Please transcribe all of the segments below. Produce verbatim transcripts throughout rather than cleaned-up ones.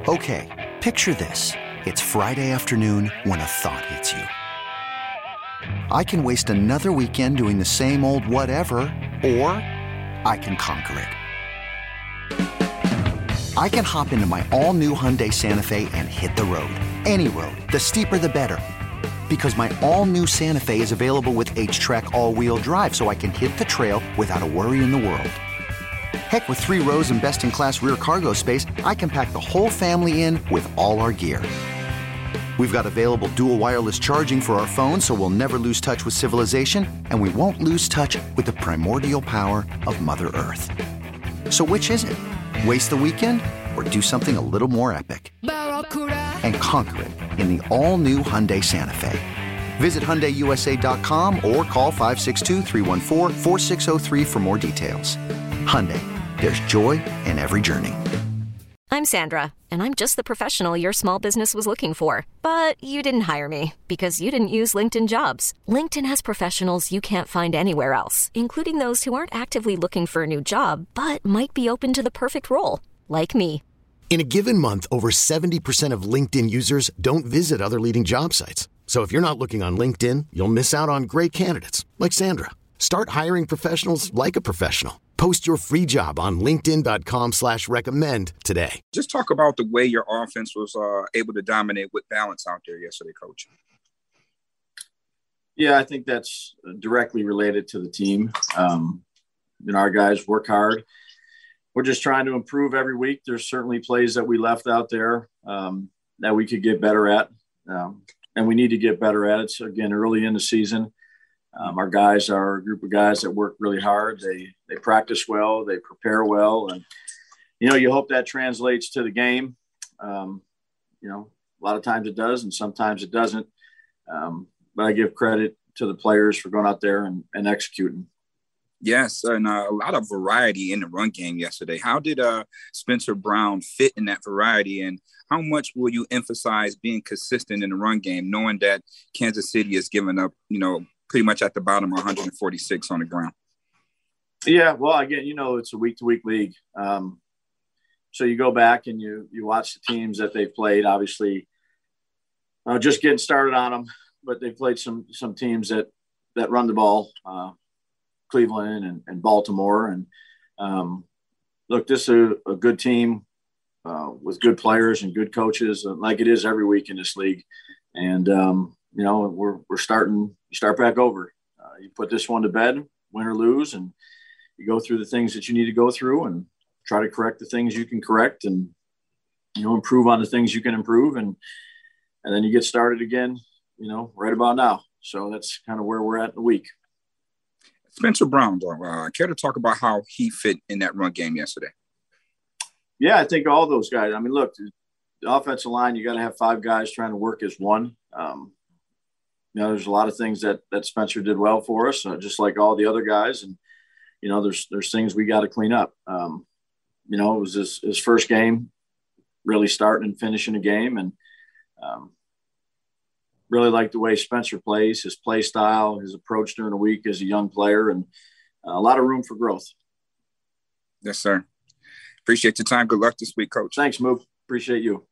Okay, picture this. It's Friday afternoon when a thought hits you. I can waste another weekend doing the same old whatever, or I can conquer it. I can hop into my all-new Hyundai Santa Fe and hit the road. Any road. The steeper, the better. Because my all-new Santa Fe is available with H-Track all-wheel drive, so I can hit the trail without a worry in the world. Heck, with three rows and best-in-class rear cargo space, I can pack the whole family in with all our gear. We've got available dual wireless charging for our phones, so we'll never lose touch with civilization, and we won't lose touch with the primordial power of Mother Earth. So which is it? Waste the weekend or do something a little more epic? And conquer it in the all-new Hyundai Santa Fe. Visit Hyundai U S A dot com or call five six two, three one four, four six zero three for more details. Hyundai, there's joy in every journey. I'm Sandra, and I'm just the professional your small business was looking for. But you didn't hire me because you didn't use LinkedIn Jobs. LinkedIn has professionals you can't find anywhere else, including those who aren't actively looking for a new job, but might be open to the perfect role, like me. In a given month, over seventy percent of LinkedIn users don't visit other leading job sites. So if you're not looking on LinkedIn, you'll miss out on great candidates like Sandra. Start hiring professionals like a professional. Post your free job on linkedin dot com slash recommend today. Just talk about the way your offense was uh, able to dominate with balance out there yesterday, Coach. Yeah, I think that's directly related to the team. Um, you know, our guys work hard. We're just trying to improve every week. There's certainly plays that we left out there um, that we could get better at. Um, and we need to get better at it. So again, early in the season, um, our guys are a group of guys that work really hard. They, they practice well, they prepare well. And, you know, you hope that translates to the game. Um, you know, a lot of times it does and sometimes it doesn't. Um, but I give credit to the players for going out there and, and executing. Yes, and uh, a lot of variety in the run game yesterday. How did uh, Spencer Brown fit in that variety, and how much will you emphasize being consistent in the run game, knowing that Kansas City is giving up, you know, pretty much at the bottom of one forty-six on the ground? Yeah, well, again, you know, it's a week-to-week league. Um, so you go back and you you watch the teams that they've played, obviously uh, just getting started on them, but they've played some some teams that, that run the ball, uh, Cleveland and, and Baltimore. And um, look, this is a, a good team uh, with good players and good coaches, like it is every week in this league. And, um, you know, we're, we're starting, you start back over. Uh, you put this one to bed, win or lose, and you go through the things that you need to go through and try to correct the things you can correct and, you know, improve on the things you can improve. And, and then you get started again, you know, right about now. So that's kind of where we're at in the week. Spencer Brown, uh, care to talk about how he fit in that run game yesterday? Yeah, I think all those guys. I mean, look, the offensive line, you got to have five guys trying to work as one. Um, you know, there's a lot of things that that Spencer did well for us, uh, just like all the other guys. And, you know, there's there's things we got to clean up. Um, you know, it was his, his first game, really starting and finishing a game. And um, really like the way Spencer plays, his play style, his approach during the week as a young player, and a lot of room for growth. Yes, sir. Appreciate your time. Good luck this week, Coach. Thanks, Mook. Appreciate you.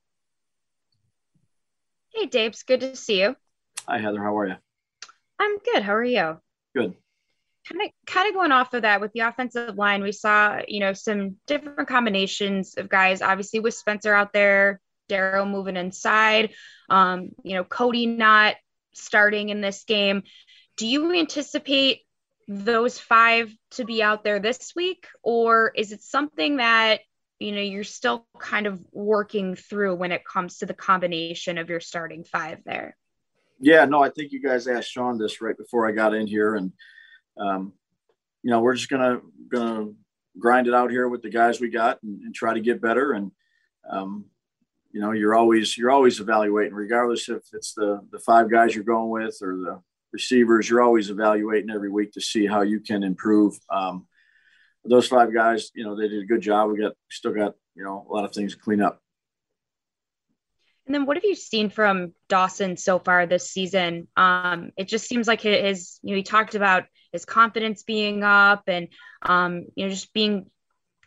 Hey, Dave. It's good to see you. Hi, Heather. How are you? I'm good. How are you? Good. Kind of, kind of going off of that with the offensive line, we saw, you know, some different combinations of guys, obviously with Spencer out there, Darrow moving inside, um, you know, Cody not starting in this game. Do you anticipate those five to be out there this week, or is it something that, you know, you're still kind of working through when it comes to the combination of your starting five there? Yeah, no, I think you guys asked Sean this right before I got in here, and um, you know, we're just gonna gonna grind it out here with the guys we got and, and try to get better. And um, you know, you're always you're always evaluating, regardless if it's the the five guys you're going with or the receivers. You're always evaluating every week to see how you can improve. Um, those five guys, you know, they did a good job. We got still got, you know, a lot of things to clean up. And then what have you seen from Dawson so far this season? Um, it just seems like his, you know, he talked about his confidence being up and, um, you know, just being, just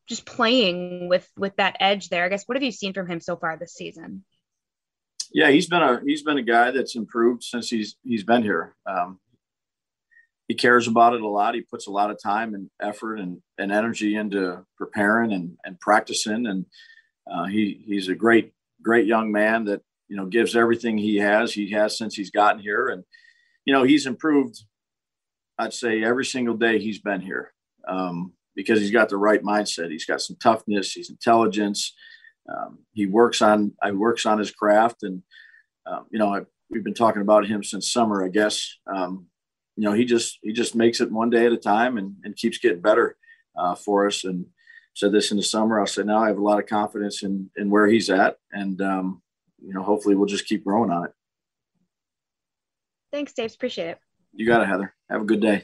just playing with with that edge there. I guess, what have you seen from him so far this season? Yeah, he's been a he's been a guy that's improved since he's he's been here. Um, he cares about it a lot. He puts a lot of time and effort and, and energy into preparing and, and practicing. And uh, he he's a great great young man that, you know, gives everything he has. He has since he's gotten here, and you know, he's improved. I'd say every single day he's been here, um, because he's got the right mindset. He's got some toughness. He's intelligence. Um, he works on, I works on his craft, and um, you know, I, we've been talking about him since summer, I guess. Um, you know, he just he just makes it one day at a time and, and keeps getting better uh, for us. And said this in the summer. I said now I have a lot of confidence in in where he's at, and um, you know, hopefully we'll just keep growing on it. Thanks, Dave. Appreciate it. You got it, Heather. Have a good day.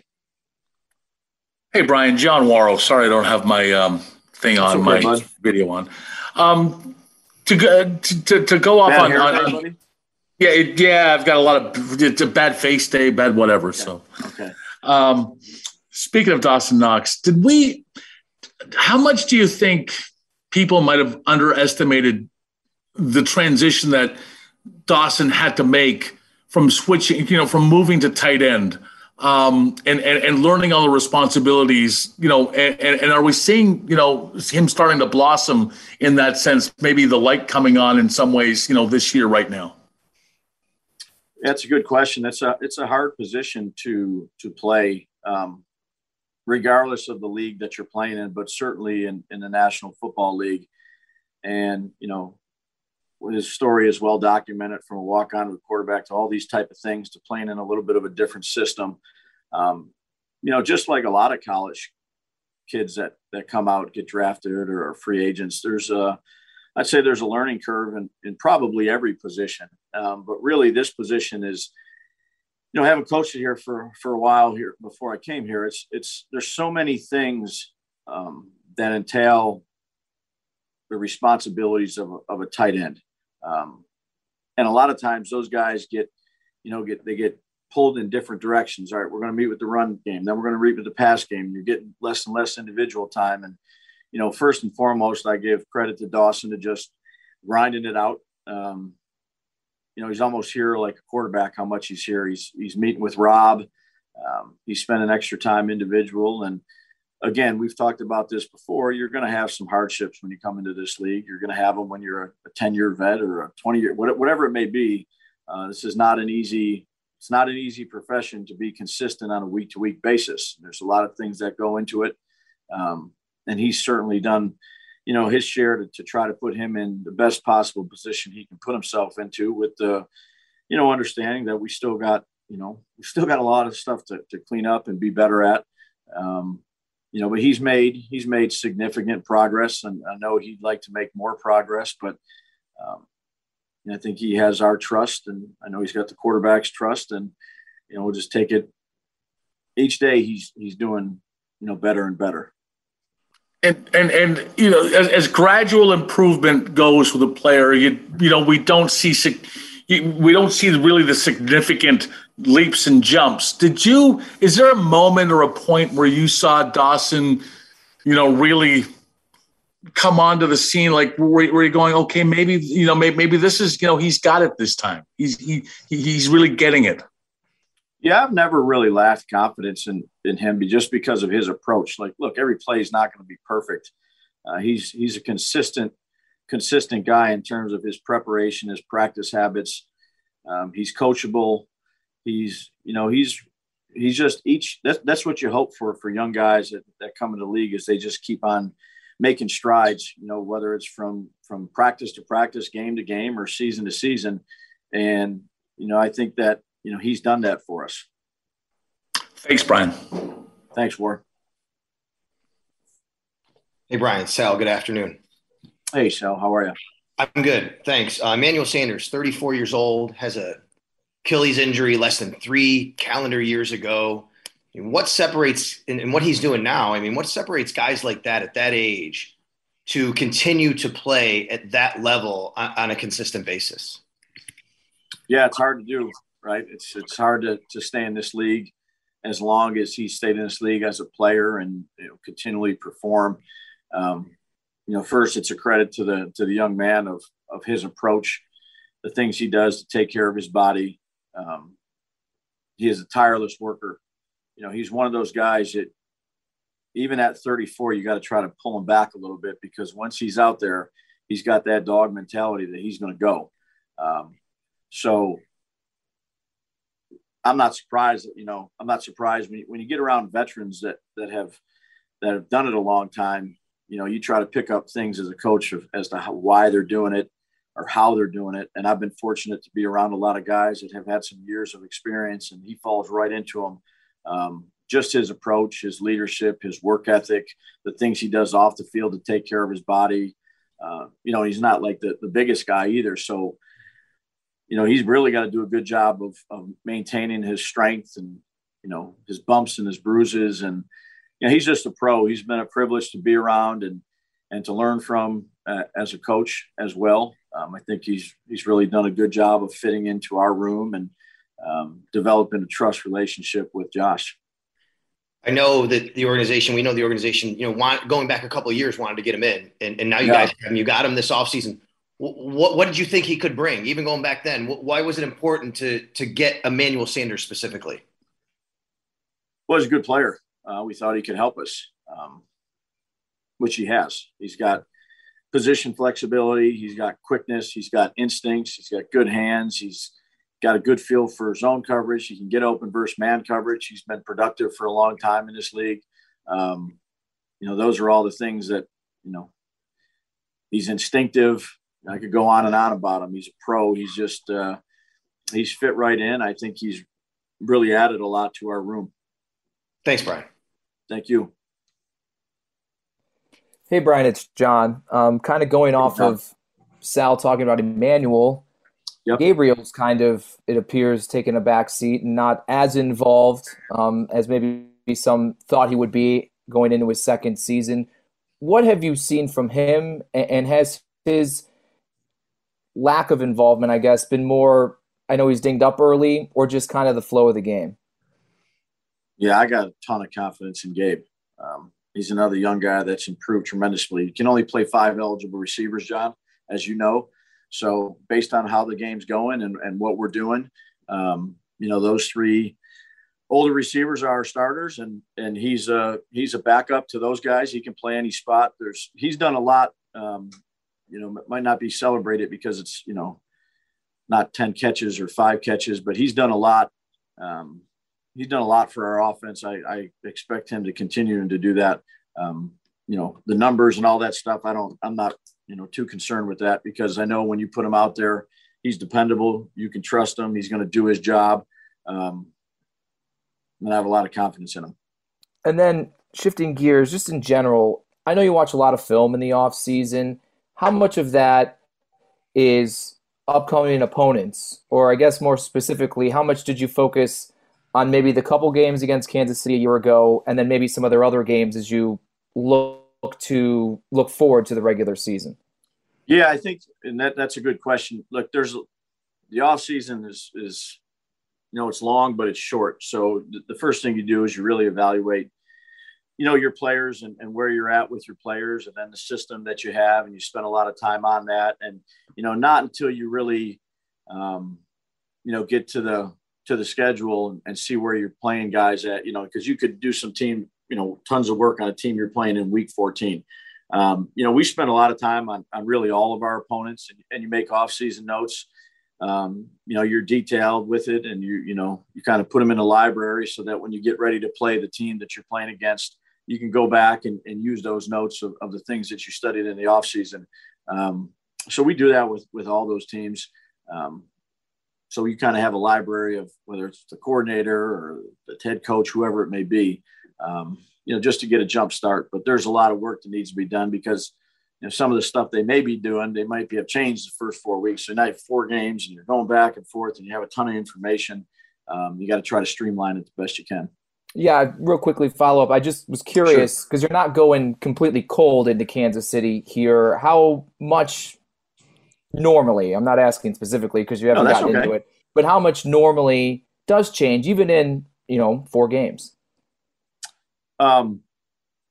Hey, Brian, John Warrow. Sorry, I don't have my um, thing on, okay, my bud. video on. Um, to go to, to, to go off bad on, on, on yeah, it, yeah, I've got a lot of, it's a bad face day, bad whatever. Okay. So, okay. Um, speaking of Dawson Knox, did we, how much do you think people might have underestimated the transition that Dawson had to make from switching, you know, from moving to tight end, um, and, and, and learning all the responsibilities, you know, and, and are we seeing, you know, him starting to blossom in that sense, maybe the light coming on in some ways, you know, this year right now? That's a good question. It's a, it's a hard position to, to play, um, regardless of the league that you're playing in, but certainly in, in the National Football League. And, you know, his story is well documented, from a walk-on to a quarterback to all these type of things, to playing in a little bit of a different system. Um, you know, just like a lot of college kids that, that come out, get drafted or are free agents, there's a, I'd say there's a learning curve in, in probably every position. Um, but really this position is, you know, having coached it here for, for a while here before I came here, it's, it's, there's so many things um, that entail the responsibilities of a, of a tight end. Um, and a lot of times those guys get, you know, get, they get pulled in different directions. All right, we're going to meet with the run game. Then we're going to meet with the pass game. You're getting less and less individual time. And, you know, first and foremost, I give credit to Dawson to just grinding it out. Um, you know, he's almost here like a quarterback, how much he's here. He's, he's meeting with Rob. Um, he's spending extra time individual. And again, we've talked about this before. You're going to have some hardships when you come into this league. You're going to have them when you're a, a ten year vet or a twenty year, whatever it may be. Uh, this is not an easy, it's not an easy profession to be consistent on a week to week basis. There's a lot of things that go into it. Um, and he's certainly done, you know, his share to, to try to put him in the best possible position he can put himself into, with the, you know, understanding that we still got, you know, we still got a lot of stuff to, to clean up and be better at. Um, you know, but he's made, he's made significant progress, and I know he'd like to make more progress, but um, I think he has our trust, and I know he's got the quarterback's trust, and, you know, we'll just take it each day. He's, he's doing, you know, better and better. And, and, and, you know, as, as gradual improvement goes with a player, you, you know, we don't see, we don't see really the significant leaps and jumps. Did you, is there a moment or a point where you saw Dawson, you know, really come onto the scene? Like, where, where you're going, okay, maybe, you know, maybe, maybe this is, you know, he's got it this time. He's, he, he's really getting it. Yeah, I've never really lacked confidence in, in him just because of his approach. Like, look, every play is not going to be perfect. Uh, he's he's a consistent, consistent guy in terms of his preparation, his practice habits. Um, he's coachable. He's, you know, he's he's just each. That's that's what you hope for for young guys that, that come into the league, is they just keep on making strides. You know, whether it's from from practice to practice, game to game, or season to season. And you know, I think that, you know, he's done that for us. Thanks, Brian. Thanks, War. Hey, Brian. Sal, good afternoon. Hey, Sal. How are you? I'm good. Thanks. Uh, Emmanuel Sanders, thirty-four years old, has a Achilles injury less than three calendar years ago. I mean, what separates, and, and what he's doing now, I mean, what separates guys like that at that age to continue to play at that level on, on a consistent basis? Yeah, it's hard to do. Right. It's, it's hard to, to stay in this league as long as he stayed in this league as a player and, you know, continually perform. Um, you know, first it's a credit to the to the young man of of his approach, the things he does to take care of his body. Um, he is a tireless worker. You know, he's one of those guys that even at thirty-four, you got to try to pull him back a little bit, because once he's out there, he's got that dog mentality that he's going to go. Um, so I'm not surprised that, you know, I'm not surprised when you, when you get around veterans that, that have, that have done it a long time, you know, you try to pick up things as a coach of, as to how, why they're doing it or how they're doing it. And I've been fortunate to be around a lot of guys that have had some years of experience, and he falls right into them. Um, just his approach, his leadership, his work ethic, the things he does off the field to take care of his body. Uh, you know, he's not like the, the biggest guy either. So, you know, he's really got to do a good job of, of maintaining his strength and, you know, his bumps and his bruises. And, you know, he's just a pro. He's been a privilege to be around and, and to learn from uh, as a coach as well. Um, I think he's, he's really done a good job of fitting into our room and um, developing a trust relationship with Josh. I know that the organization, we know the organization, you know, want, going back a couple of years, wanted to get him in, and, and now you yeah. guys have him, you got him this offseason. What, what did you think he could bring, even going back then? Why was it important to, to get Emmanuel Sanders specifically? Well, he's a good player. Uh, we thought he could help us, um, which he has. He's got position flexibility. He's got quickness. He's got instincts. He's got good hands. He's got a good feel for zone coverage. He can get open versus man coverage. He's been productive for a long time in this league. Um, you know, those are all the things that, you know, he's instinctive. I could go on and on about him. He's a pro. He's just, uh, he's fit right in. I think he's really added a lot to our room. Thanks, Brian. Thank you. Hey, Brian, it's John. Um, kind of going off John. of Sal talking about Emmanuel. Yep. Gabriel's kind of, it appears, taking a back seat and not as involved um, as maybe some thought he would be going into his second season. What have you seen from him, and has his lack of involvement, I guess, been more, I know he's dinged up early, or just kind of the flow of the game? Yeah, I got a ton of confidence in Gabe. Um, he's another young guy that's improved tremendously. You can only play five eligible receivers, John, as you know. So based on how the game's going and, and what we're doing, um, you know, those three older receivers are our starters, and and he's a he's a backup to those guys. He can play any spot. There's he's done a lot. Um, you know, it might not be celebrated because it's, you know, not ten catches or five catches, but he's done a lot. Um, he's done a lot for our offense. I, I expect him to continue to do that. Um, you know, the numbers and all that stuff, I don't, I'm not, you know, too concerned with that, because I know when you put him out there, he's dependable. You can trust him. He's going to do his job. Um, and I have a lot of confidence in him. And then shifting gears, just in general, I know you watch a lot of film in the off season. How much of that is upcoming opponents? Or I guess more specifically, how much did you focus on maybe the couple games against Kansas City a year ago, and then maybe some other other games as you look to look forward to the regular season? Yeah, I think, and that that's a good question. Look, there's the off season is, is, you know, it's long, but it's short. So th- the first thing you do is you really evaluate, you know, your players and, and where you're at with your players, and then the system that you have. And you spend a lot of time on that. And, you know, not until you really, um, you know, get to the, to the schedule and, and see where you're playing guys at, you know, because you could do some team, you know, tons of work on a team you're playing in week fourteen. Um, you know, we spend a lot of time on, on really all of our opponents, and, and you make off-season notes. Um, you know, you're detailed with it, and you, you know, you kind of put them in a library so that when you get ready to play the team that you're playing against, you can go back and, and use those notes of, of the things that you studied in the off-season. Um, so we do that with, with all those teams. Um, so you kind of have a library of whether it's the coordinator or the head coach, whoever it may be, um, you know, just to get a jump start. But there's a lot of work that needs to be done, because, you know, some of the stuff they may be doing, they might be have changed the first four weeks. So now you have four games and you're going back and forth and you have a ton of information. Um, you got to try to streamline it the best you can. Yeah, real quickly follow up. I just was curious, because sure. You're not going completely cold into Kansas City here. How much normally, I'm not asking specifically because you haven't no, gotten okay. into it, but how much normally does change even in, you know, four games? Um,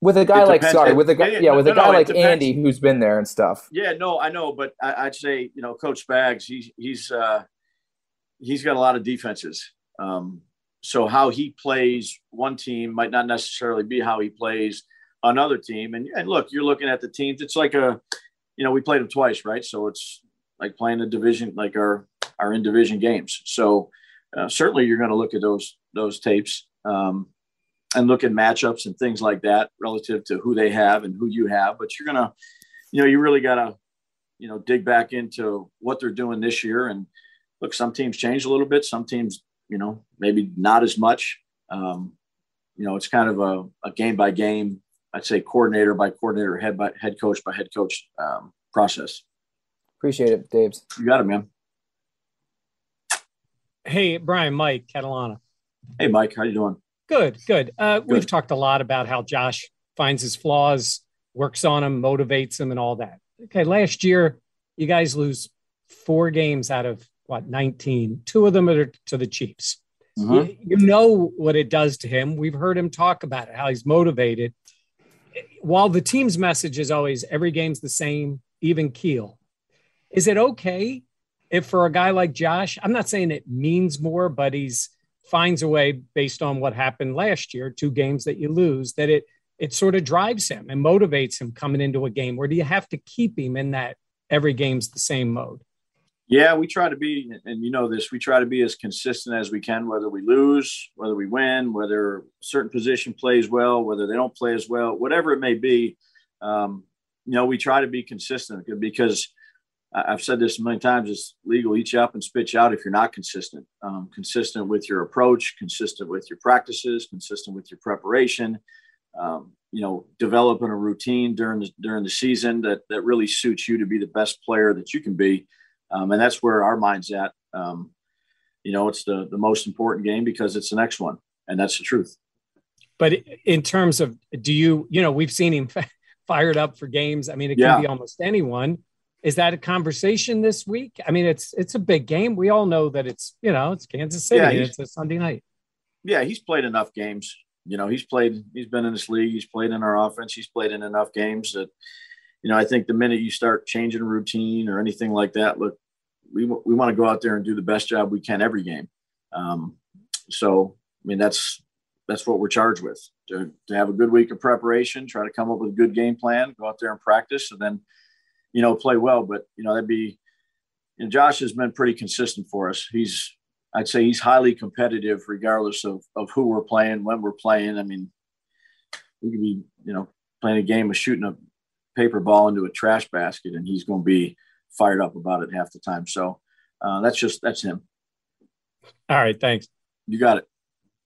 With a guy like depends. sorry, It- with a guy yeah, yeah, no, with a no, guy it like depends. Andy who's been there and stuff. Yeah, no, I know, but I, I'd say, you know, Coach Spags, he's he's uh, he's got a lot of defenses. Um, so how he plays one team might not necessarily be how he plays another team. And, and look, you're looking at the teams. It's like a, you know, we played them twice, right? So it's like playing a division, like our our in division games. So uh, certainly you're going to look at those those tapes um, and look at matchups and things like that relative to who they have and who you have. But you're gonna, you know, you really got to, you know, dig back into what they're doing this year. And look, some teams change a little bit. Some teams, you know, maybe not as much. Um, you know, it's kind of a, a game by game, I'd say coordinator by coordinator, head by head coach by head coach um, process. Appreciate it, Daves. You got it, man. Hey, Brian, Mike Catalana. Hey, Mike, how you doing? Good, good. Uh, Good. We've talked a lot about how Josh finds his flaws, works on them, motivates them, and all that. Okay, last year, you guys lose four games out of, what, nineteen. Two of them are to the Chiefs. Mhm. You, you know what it does to him. We've heard him talk about it, how he's motivated. While the team's message is always every game's the same, even keel, is it okay if for a guy like Josh, I'm not saying it means more, but he's finds a way based on what happened last year, two games that you lose, that it it sort of drives him and motivates him coming into a game? Or do you have to keep him in that every game's the same mode? Yeah, we try to be, and you know this, we try to be as consistent as we can, whether we lose, whether we win, whether a certain position plays well, whether they don't play as well, whatever it may be. Um, you know, we try to be consistent because I- I've said this many times, it's legal, eat you up and spit you out if you're not consistent. Um, consistent with your approach, consistent with your practices, consistent with your preparation, um, you know, developing a routine during the, during the season that, that really suits you to be the best player that you can be. Um, and that's where our mind's at. Um, you know, it's the, the most important game because it's the next one. And that's the truth. But in terms of, do you, you know, we've seen him fired up for games. I mean, it can Yeah. be almost anyone. Is that a conversation this week? I mean, it's it's a big game. We all know that it's, you know, it's Kansas City. Yeah, and he's- it's a Sunday night. Yeah, he's played enough games. You know, he's played, he's been in this league. He's played in our offense. He's played in enough games that, you know, I think the minute you start changing a routine or anything like that, look, we we want to go out there and do the best job we can every game. Um, so, I mean, that's that's what we're charged with, to, to have a good week of preparation, try to come up with a good game plan, go out there and practice, and then, you know, play well. But, you know, that'd be, and Josh has been pretty consistent for us. He's, I'd say he's highly competitive regardless of, of who we're playing, when we're playing. I mean, we could be, you know, playing a game of shooting a paper ball into a trash basket and he's going to be fired up about it half the time. So uh, that's just, that's him. All right. Thanks. You got it.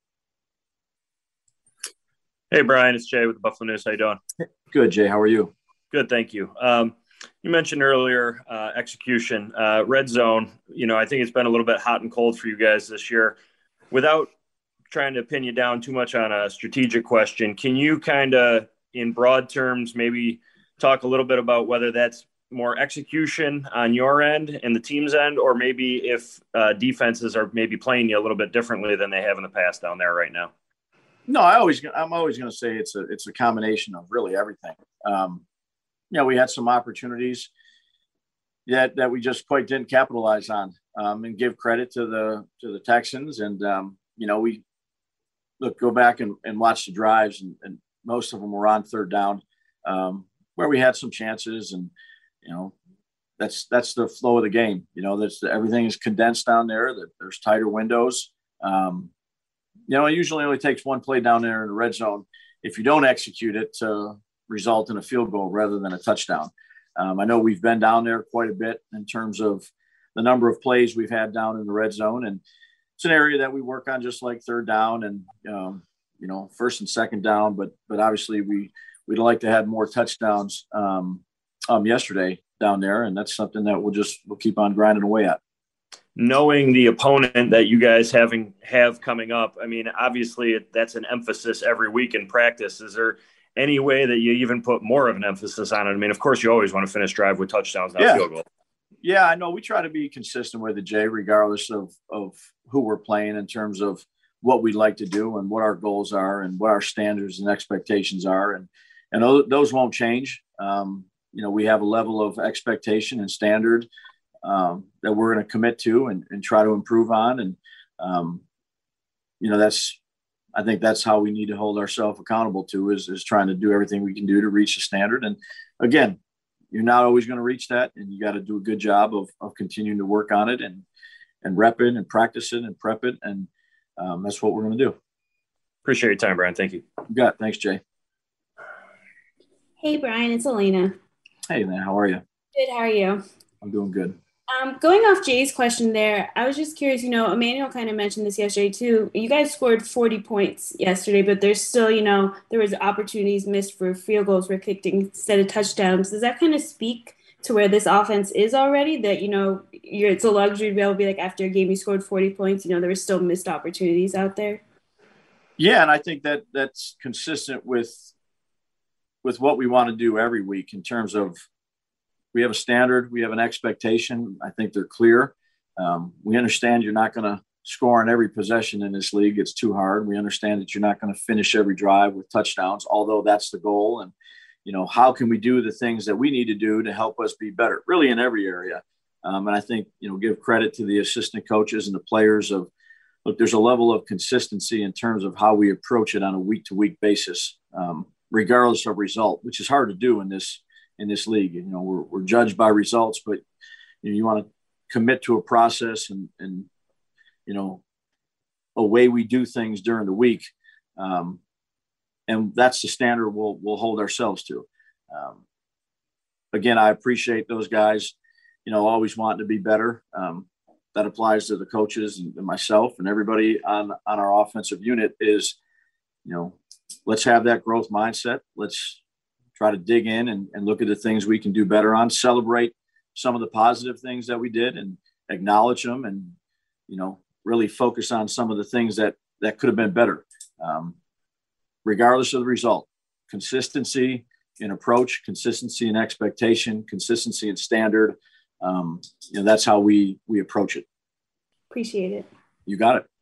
Hey, Brian, it's Jay with the Buffalo News. How you doing? Good, Jay. How are you? Good, thank you. Um, you mentioned earlier uh, execution, uh, red zone. You know, I think it's been a little bit hot and cold for you guys this year. Without trying to pin you down too much on a strategic question, can you kind of, in broad terms, maybe talk a little bit about whether that's more execution on your end and the team's end, or maybe if uh, defenses are maybe playing you a little bit differently than they have in the past down there right now? No, I always, I'm always going to say it's a, it's a combination of really everything. Um, you know, we had some opportunities that, that we just quite didn't capitalize on, um, and give credit to the, to the Texans. And, um, you know, we look, go back and, and watch the drives, and, and most of them were on third down, um, where we had some chances. And, you know, that's, that's the flow of the game. You know, that's everything is condensed down there, that there's tighter windows. Um, you know, it usually only takes one play down there in the red zone, if you don't execute it, to result in a field goal rather than a touchdown. Um, I know we've been down there quite a bit in terms of the number of plays we've had down in the red zone. And it's an area that we work on, just like third down and, um, you know, first and second down. But, but obviously we, we'd like to have more touchdowns um, um, yesterday down there. And that's something that we'll just, we'll keep on grinding away at. Knowing the opponent that you guys having have coming up, I mean, obviously that's an emphasis every week in practice. Is there any way that you even put more of an emphasis on it? I mean, of course, you always want to finish drive with touchdowns, not yeah. field goal. Yeah, I know. We try to be consistent with it, Jay, regardless of of who we're playing, in terms of what we'd like to do and what our goals are and what our standards and expectations are. And, and those, those won't change. Um, you know, we have a level of expectation and standard um, that we're going to commit to and, and try to improve on. And, um, you know, that's, I think that's how we need to hold ourselves accountable to is, is trying to do everything we can do to reach the standard. And again, you're not always going to reach that, and you got to do a good job of, of continuing to work on it and, and rep it and practice it and prep it. And um, that's what we're going to do. Appreciate your time, Brian. Thank you. You got it. Thanks, Jay. Hey, Brian, it's Elena. Hey, man. How are you? Good. How are you? I'm doing good. Um, going off Jay's question there, I was just curious, you know, Emmanuel kind of mentioned this yesterday too. You guys scored forty points yesterday, but there's still, you know, there was opportunities missed for field goals were kicked instead of touchdowns. Does that kind of speak to where this offense is already, that, you know, you're, it's a luxury to be able to be like, after a game you scored forty points, you know, there were still missed opportunities out there? Yeah, and I think that that's consistent with with what we want to do every week in terms of we have a standard, we have an expectation. I think they're clear. Um, we understand you're not going to score on every possession in this league. It's too hard. We understand that you're not going to finish every drive with touchdowns, although that's the goal. And, you know, how can we do the things that we need to do to help us be better, really in every area? Um, and I think, you know, give credit to the assistant coaches and the players of, look, there's a level of consistency in terms of how we approach it on a week-to-week basis, um, regardless of result, which is hard to do in this in this league. You know, we're, we're judged by results, but you know, you want to commit to a process and, and, you know, a way we do things during the week. Um, and that's the standard we'll, we'll hold ourselves to. Um, again, I appreciate those guys, you know, always wanting to be better. Um, that applies to the coaches and, and myself and everybody on, on our offensive unit is, you know, let's have that growth mindset. Let's try to dig in and, and look at the things we can do better on, celebrate some of the positive things that we did and acknowledge them and, you know, really focus on some of the things that, that could have been better. Um, regardless of the result, consistency in approach, consistency in expectation, consistency in standard. Um, you know, that's how we, we approach it. Appreciate it. You got it.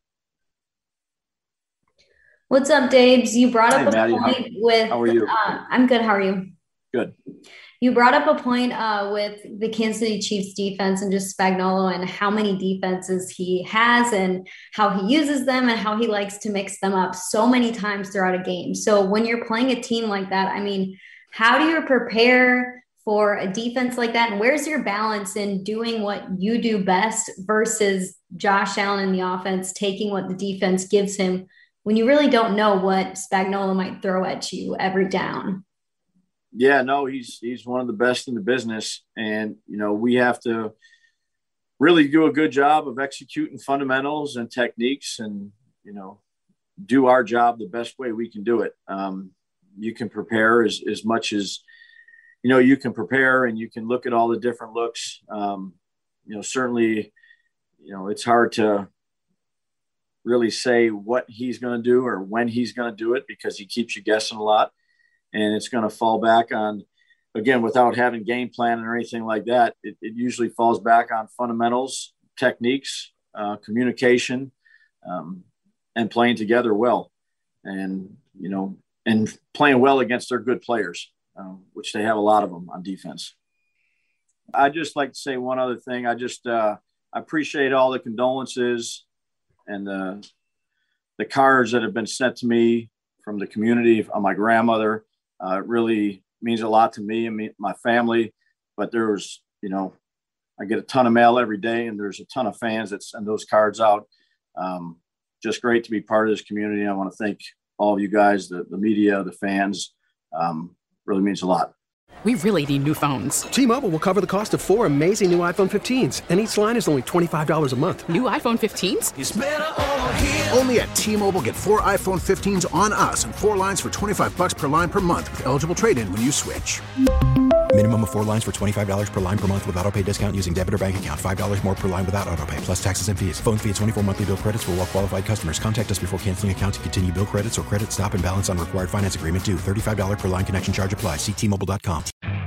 What's up, Dabes? You brought up hey, a Maddie, point how, with. How are you? Uh, I'm good. How are you? Good. You brought up a point uh, with the Kansas City Chiefs defense and just Spagnuolo and how many defenses he has and how he uses them and how he likes to mix them up so many times throughout a game. So when you're playing a team like that, I mean, how do you prepare for a defense like that? And where's your balance in doing what you do best versus Josh Allen in the offense, taking what the defense gives him when you really don't know what Spagnuolo might throw at you every down? Yeah, no, he's he's one of the best in the business. And, you know, we have to really do a good job of executing fundamentals and techniques and, you know, do our job the best way we can do it. Um, you can prepare as, as much as, you know, you can prepare and you can look at all the different looks. Um, you know, certainly, you know, it's hard to really say what he's going to do or when he's going to do it because he keeps you guessing a lot. And it's going to fall back on, again, without having game plan or anything like that, it, it usually falls back on fundamentals, techniques, uh, communication, um, and playing together well. And, you know, and playing well against their good players, um, which they have a lot of them on defense. I'd just like to say one other thing. I just uh, I appreciate all the condolences and the, the cards that have been sent to me from the community on my grandmother. Uh, it really means a lot to me and me, my family, but there's, you know, I get a ton of mail every day and there's a ton of fans that send those cards out. Um, just great to be part of this community. I want to thank all of you guys, the, the media, the fans. Um, really means a lot. We really need new phones. T-Mobile will cover the cost of four amazing new iPhone fifteens, and each line is only twenty-five dollars a month. New iPhone fifteens? It's better over here. Only at T-Mobile, get four iPhone fifteens on us and four lines for twenty-five bucks per line per month with eligible trade-in when you switch. Minimum of four lines for twenty-five dollars per line per month with autopay discount using debit or bank account. five dollars more per line without autopay, plus taxes and fees. Phone fee at twenty-four monthly bill credits for well-qualified customers. Contact us before canceling account to continue bill credits or credit stop and balance on required finance agreement due. thirty-five dollars per line connection charge applies. See T Mobile dot com.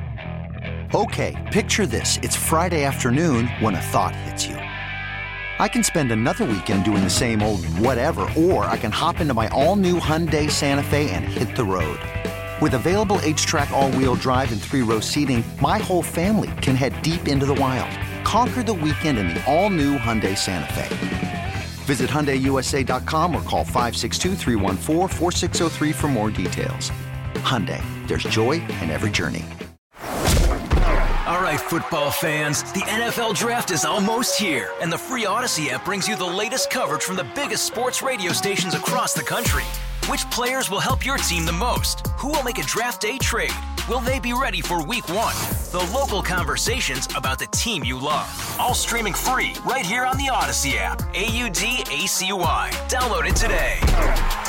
Okay, picture this. It's Friday afternoon when a thought hits you. I can spend another weekend doing the same old whatever, or I can hop into my all-new Hyundai Santa Fe and hit the road. With available H-Track all-wheel drive and three-row seating, my whole family can head deep into the wild. Conquer the weekend in the all-new Hyundai Santa Fe. Visit Hyundai U S A dot com or call five six two, three one four, four six zero three for more details. Hyundai, there's joy in every journey. All right, football fans, the N F L Draft is almost here, and the free Odyssey app brings you the latest coverage from the biggest sports radio stations across the country. Which players will help your team the most? Who will make a draft day trade? Will they be ready for week one? The local conversations about the team you love. All streaming free right here on the Odyssey app. A U D A C Y. Download it today.